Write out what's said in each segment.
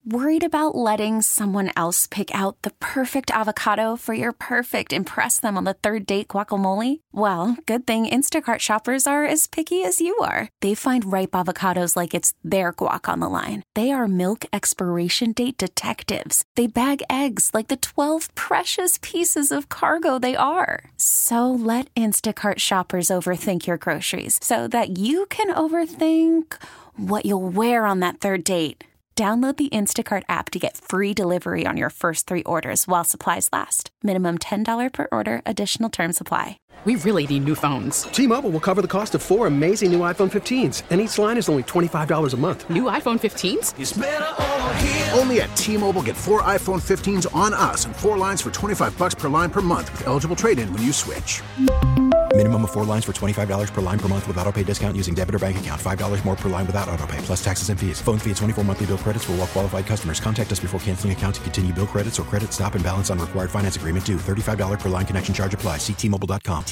Worried about letting someone else pick out the perfect avocado for your perfect impress them on the third date guacamole? Well, good thing Instacart shoppers are as picky as you are. They find ripe avocados like it's their guac on the line. They are milk expiration date detectives. They bag eggs like the 12 precious pieces of cargo they are. So let Instacart shoppers overthink your groceries so that you can overthink what you'll wear on that third date. Download the Instacart app to get free delivery on your first 3 orders while supplies last. Minimum $10 per order. Additional terms apply. We really need new phones. T-Mobile will cover the cost of 4 amazing new iPhone 15s, and each line is only $25 a month. New iPhone 15s? It's better over here. Only at T-Mobile, get 4 iPhone 15s on us and 4 lines for $25 per line per month with eligible trade-in when you switch. Minimum of 4 lines for $25 per line per month with autopay discount using debit or bank account. $5 more per line without autopay, plus taxes and fees. Phone fee at 24 monthly bill credits for well-qualified customers. Contact us before canceling account to continue bill credits or credit stop and balance on required finance agreement due. $35 per line connection charge applies. See T-Mobile.com.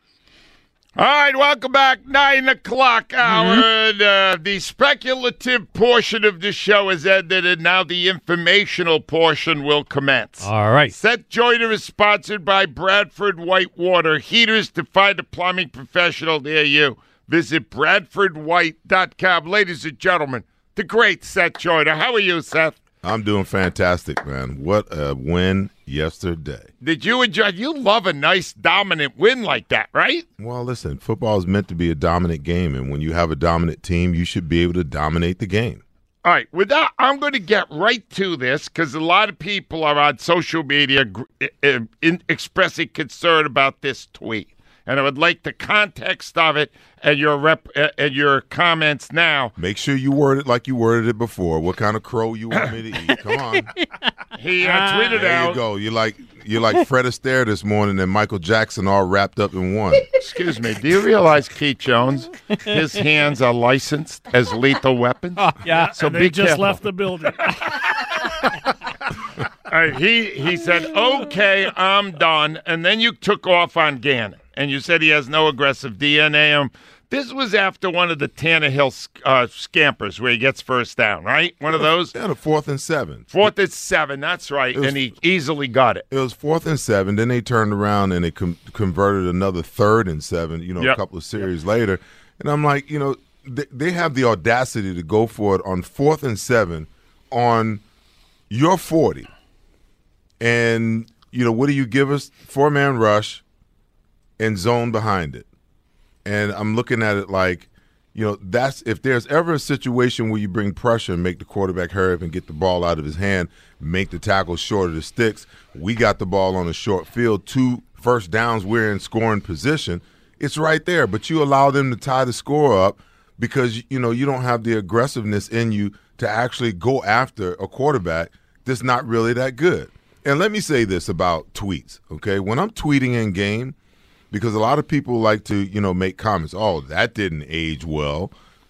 All right, welcome back. 9 o'clock hour. The speculative portion of the show has ended, and now the informational portion will commence. All right. Seth Joyner is sponsored by Bradford Whitewater Heaters. To find a plumbing professional near you, visit BradfordWhite.com. Ladies and gentlemen, the great Seth Joyner. How are you, Seth? I'm doing fantastic, man. What a win yesterday. Did you enjoy? You love a nice dominant win like that, right? Well, listen, football is meant to be a dominant game, and when you have a dominant team, you should be able to dominate the game. All right, with that, I'm going to get right to this because a lot of people are on social media expressing concern about this tweet. And I would like the context of it and your comments now. Make sure you word it like you worded it before. What kind of crow you want me to eat? Come on. He tweeted there out. You go. You're like Fred Astaire this morning and Michael Jackson all wrapped up in one. Excuse me. Do you realize Keith Jones, his hands are licensed as lethal weapons? Oh, yeah. So they just careful. left the building. He said, "Okay, I'm done," and then you took off on Gannon. And you said he has no aggressive DNA. This was after one of the Tannehill scampers where he gets first down, right? One of those? Yeah, the 4th and 7. 4th and 7, that's right. And he easily got it. It was 4th and 7. Then they turned around and they converted another 3rd and 7, a couple of series later. And I'm like, they have the audacity to go for it on 4th and 7 on your 40. And, what do you give us? 4-man rush. And zone behind it. And I'm looking at it like, that's if there's ever a situation where you bring pressure and make the quarterback hurry up and get the ball out of his hand, make the tackle short of the sticks. We got the ball on a short field, 2 first downs, we're in scoring position. It's right there, but you allow them to tie the score up because, you don't have the aggressiveness in you to actually go after a quarterback that's not really that good. And let me say this about tweets, okay? When I'm tweeting in game, because a lot of people like to, make comments. Oh, that didn't age well.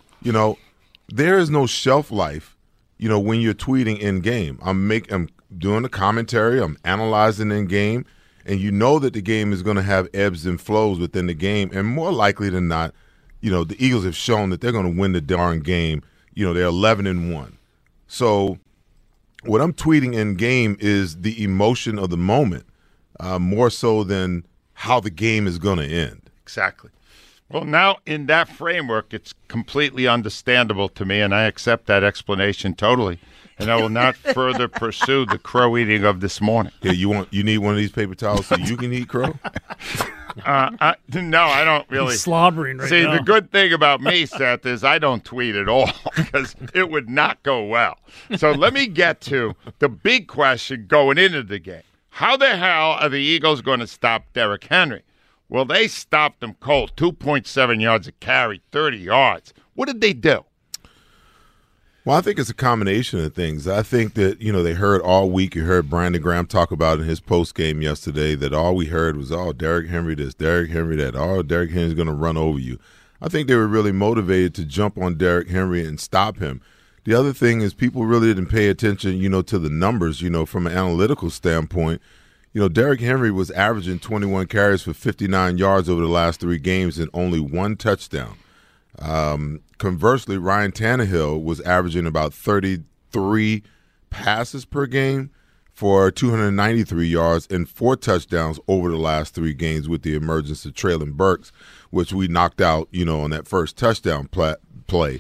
There is no shelf life, when you're tweeting in game. I'm doing a commentary. I'm analyzing in game, and you know that the game is going to have ebbs and flows within the game. And more likely than not, the Eagles have shown that they're going to win the darn game. They're 11-1. So what I'm tweeting in game is the emotion of the moment, more so than how the game is going to end. Exactly. Well, now in that framework, it's completely understandable to me, and I accept that explanation totally. And I will not further pursue the crow eating of this morning. Yeah, you need one of these paper towels so you can eat crow? No, I don't really. He's slobbering right now. See, the good thing about me, Seth, is I don't tweet at all because it would not go well. So let me get to the big question going into the game. How the hell are the Eagles going to stop Derrick Henry? Well, they stopped him cold. 2.7 yards a carry, 30 yards. What did they do? Well, I think it's a combination of things. I think that, they heard all week. You heard Brandon Graham talk about in his post-game yesterday that all we heard was, Derrick Henry this, Derrick Henry that. Derrick Henry's going to run over you. I think they were really motivated to jump on Derrick Henry and stop him. The other thing is people really didn't pay attention, to the numbers, from an analytical standpoint. Derrick Henry was averaging 21 carries for 59 yards over the last 3 games and only 1 touchdown. Conversely, Ryan Tannehill was averaging about 33 passes per game for 293 yards and 4 touchdowns over the last 3 games with the emergence of Treylon Burks, which we knocked out, on that first touchdown play.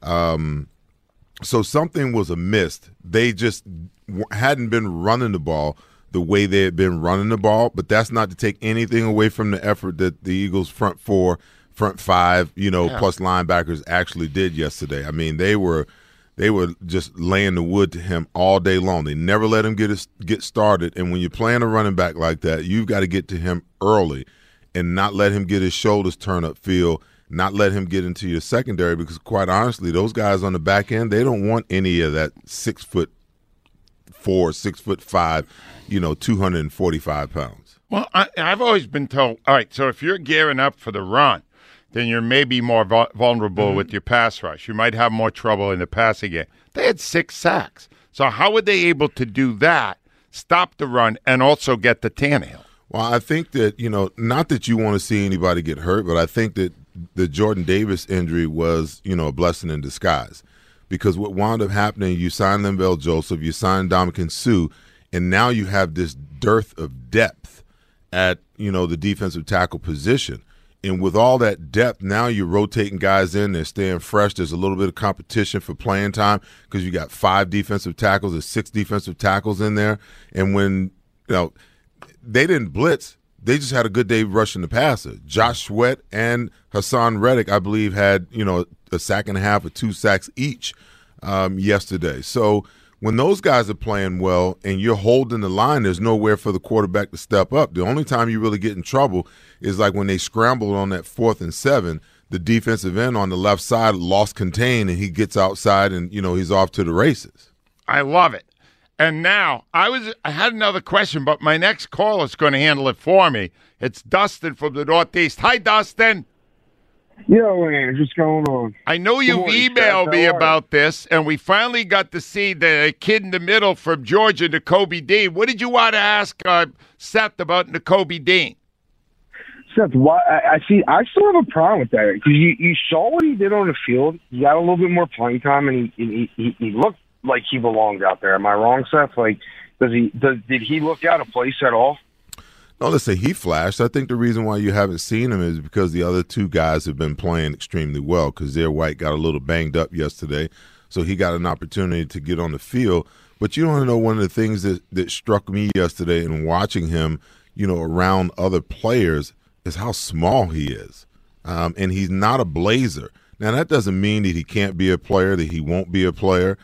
So something was amiss. They just hadn't been running the ball the way they had been running the ball, but that's not to take anything away from the effort that the Eagles front 5, plus linebackers actually did yesterday. I mean, they were just laying the wood to him all day long. They never let him get started, and when you're playing a running back like that, you've got to get to him early and not let him get his shoulders turn upfield, not let him get into your secondary, because quite honestly, those guys on the back end, they don't want any of that 6'4", 6'5", 245 pounds. Well, I've always been told, all right, so if you're gearing up for the run, then you're maybe more vulnerable with your pass rush. You might have more trouble in the passing game. They had 6 sacks. So how were they able to do that, stop the run, and also get the Tannehill? Well, I think that, not that you want to see anybody get hurt, but I think that the Jordan Davis injury was, a blessing in disguise. Because what wound up happening, you signed Linval Joseph, you signed Ndamukong Suh, and now you have this dearth of depth at, the defensive tackle position. And with all that depth, now you're rotating guys in. They're staying fresh. There's a little bit of competition for playing time because you got 5 defensive tackles. There's 6 defensive tackles in there. And when, they didn't blitz, they just had a good day rushing the passer. Josh Sweat and Hassan Reddick, I believe, had, a sack and a half or 2 sacks each yesterday. So when those guys are playing well and you're holding the line, there's nowhere for the quarterback to step up. The only time you really get in trouble is like when they scrambled on that 4th and 7, the defensive end on the left side lost contain, and he gets outside and, he's off to the races. I love it. And now, I had another question, but my next caller is going to handle it for me. It's Dustin from the Northeast. Hi, Dustin. Yo, man, what's going on? I know you've emailed me about this, and we finally got to see the kid in the middle from Georgia, Nakobe Dean. What did you want to ask Seth about Nakobe Dean? Seth, I still have a problem with that because you saw what he did on the field. He got a little bit more playing time, and he looked like he belonged out there. Am I wrong, Seth? Like, did he look out of place at all? No, let's say he flashed. I think the reason why you haven't seen him is because the other 2 guys have been playing extremely well. Kazir White got a little banged up yesterday, so he got an opportunity to get on the field. But you want to know one of the things that struck me yesterday in watching him, around other players is how small he is. And he's not a blazer. Now, that doesn't mean that he can't be a player, that he won't be a player.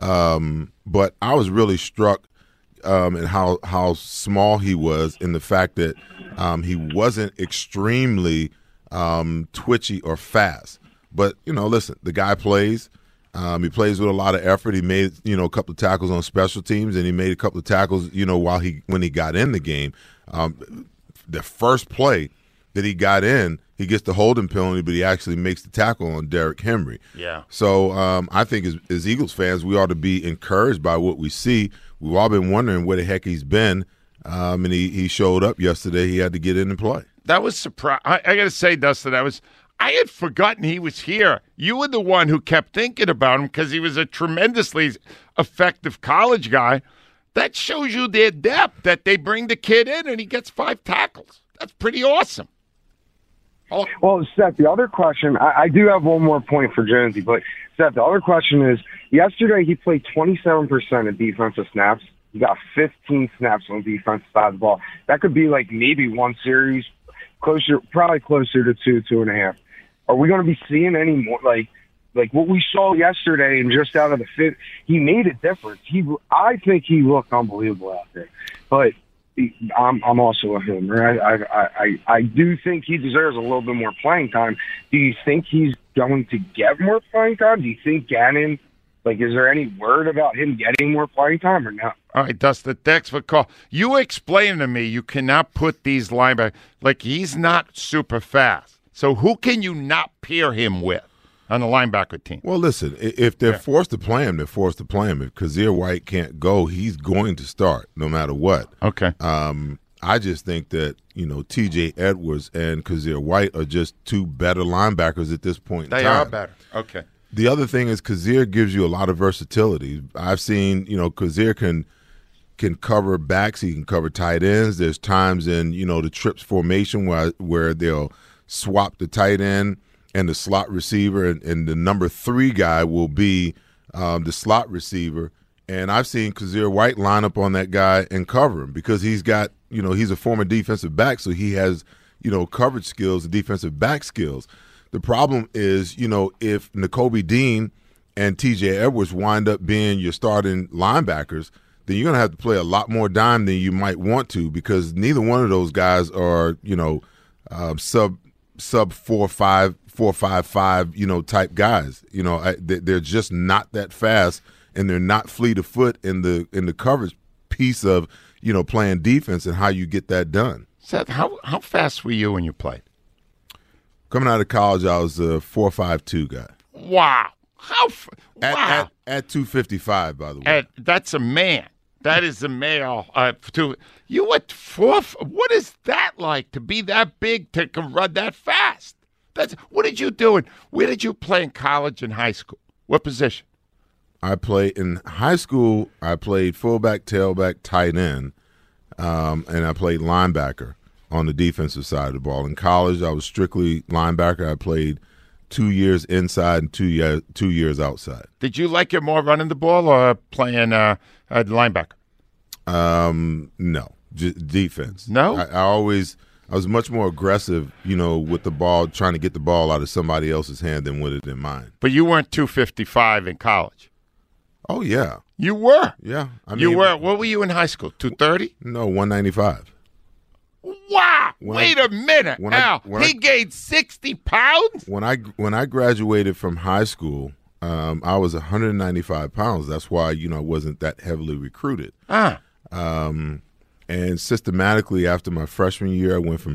But I was really struck and how small he was, in the fact that he wasn't extremely twitchy or fast. But, listen, the guy plays. He plays with a lot of effort. He made, a couple of tackles on special teams, and he made a couple of tackles, when he got in the game. The first play that he got in, he gets the holding penalty, but he actually makes the tackle on Derrick Henry. Yeah. So I think as Eagles fans, we ought to be encouraged by what we see. We've all been wondering where the heck he's been, and he showed up yesterday. He had to get in and play. That was surprise. I got to say, Dustin, I had forgotten he was here. You were the one who kept thinking about him because he was a tremendously effective college guy. That shows you their depth, that they bring the kid in and he gets 5 tackles. That's pretty awesome. Oh. Well, Seth, the other question, I do have one more point for Jonesy, but Seth, the other question is, yesterday he played 27% of defensive snaps. He got 15 snaps on the defensive side of the ball. That could be like maybe 1 series, probably closer to 2.5. Are we going to be seeing any more, like what we saw yesterday and just out of the 5th? He made a difference. I think he looked unbelievable out there. But I'm also a homer. I do think he deserves a little bit more playing time. Do you think he's going to get more playing time? Do you think Gannon, is there any word about him getting more playing time or not? All right, Dustin, thanks for call. You explain to me you cannot put these linebackers, he's not super fast. So who can you not pair him with on the linebacker team? Well, listen, if they're forced to play him, they're forced to play him. If Kazir White can't go, he's going to start no matter what. Okay. I just think that, T.J. Edwards and Kazir White are just 2 better linebackers at this point in time. They are better. Okay. The other thing is Kazir gives you a lot of versatility. I've seen, Kazir can cover backs. He can cover tight ends. There's times in, the trips formation where they'll swap the tight end and the slot receiver, and the number 3 guy will be the slot receiver. And I've seen Kazir White line up on that guy and cover him because he's got, he's a former defensive back, so he has, coverage skills, defensive back skills. The problem is, if Nakobe Dean and TJ Edwards wind up being your starting linebackers, then you're going to have to play a lot more dime than you might want to because neither one of those guys are, sub 4.5, type guys. They're just not that fast, and they're not fleet of foot in the coverage piece of, playing defense and how you get that done. Seth, how fast were you when you played? Coming out of college, I was a 4.52 guy. Wow. At 255, by the way. That's a man. That is a male. You were 4. What is that like to be that big to run that fast? What did you do? Where did you play in college and high school? What position? I played in high school. I played fullback, tailback, tight end, and I played linebacker on the defensive side of the ball. In college, I was strictly linebacker. I played 2 years inside and 2 years outside. Did you like it more running the ball or playing linebacker? No, defense. No? I was much more aggressive, with the ball, trying to get the ball out of somebody else's hand than with it in mine. But you weren't 255 in college. Oh, yeah. You were? Yeah. You were. What were you in high school, 230? No, 195. Wow! Wait a minute, Al. He gained 60 pounds? When I graduated from high school, I was 195 pounds. That's why, I wasn't that heavily recruited. And systematically, after my freshman year, I went from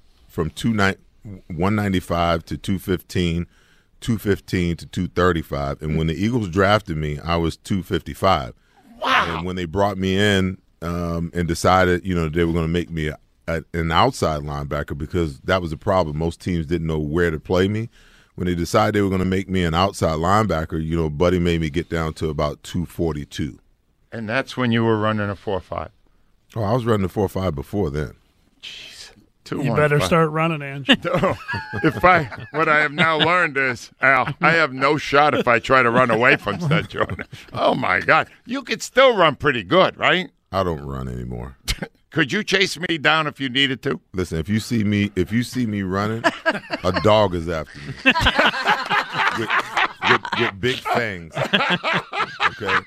195 to 215, 215 to 235. And when the Eagles drafted me, I was 255. Wow! And when they brought me in and decided, they were going to make me an outside linebacker because that was the problem. Most teams didn't know where to play me. When they decided they were going to make me an outside linebacker, Buddy made me get down to about 242. And that's when you were running a 4.5. Oh, I was running a 4.5 before then. Jeez. You better start running, Ange. No. What I have now learned is, Al, I have no shot if I try to run away from Seth Jordan. Oh, my God. You could still run pretty good, right? I don't run anymore. Could you chase me down if you needed to? Listen, if you see me running, a dog is after me. with big fangs. Okay.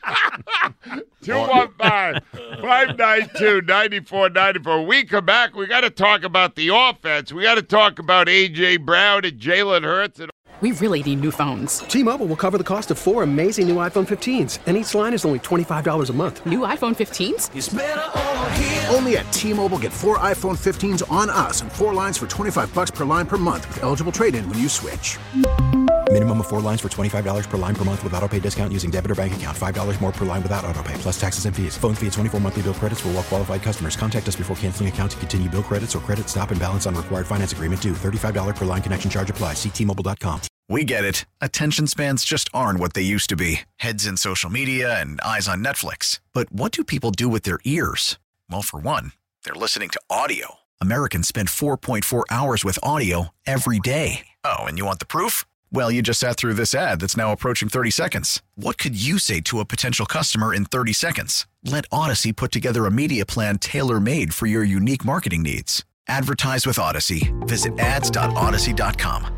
215-592-9494. When we come back, we got to talk about the offense. We got to talk about A.J. Brown and Jalen Hurts. We really need new phones. T-Mobile will cover the cost of 4 amazing new iPhone 15s, and each line is only $25 a month. New iPhone 15s? It's better over here. Only at T-Mobile, get 4 iPhone 15s on us and 4 lines for $25 per line per month with eligible trade-in when you switch. Minimum of 4 lines for $25 per line per month with autopay discount using debit or bank account. $5 more per line without autopay, plus taxes and fees. Phone fee at 24 monthly bill credits for well-qualified customers. Contact us before canceling account to continue bill credits or credit stop and balance on required finance agreement due. $35 per line connection charge applies. See T-Mobile.com. We get it. Attention spans just aren't what they used to be. Heads in social media and eyes on Netflix. But what do people do with their ears? Well, for one, they're listening to audio. Americans spend 4.4 hours with audio every day. Oh, and you want the proof? Well, you just sat through this ad that's now approaching 30 seconds. What could you say to a potential customer in 30 seconds? Let Odyssey put together a media plan tailor-made for your unique marketing needs. Advertise with Odyssey. Visit ads.odyssey.com.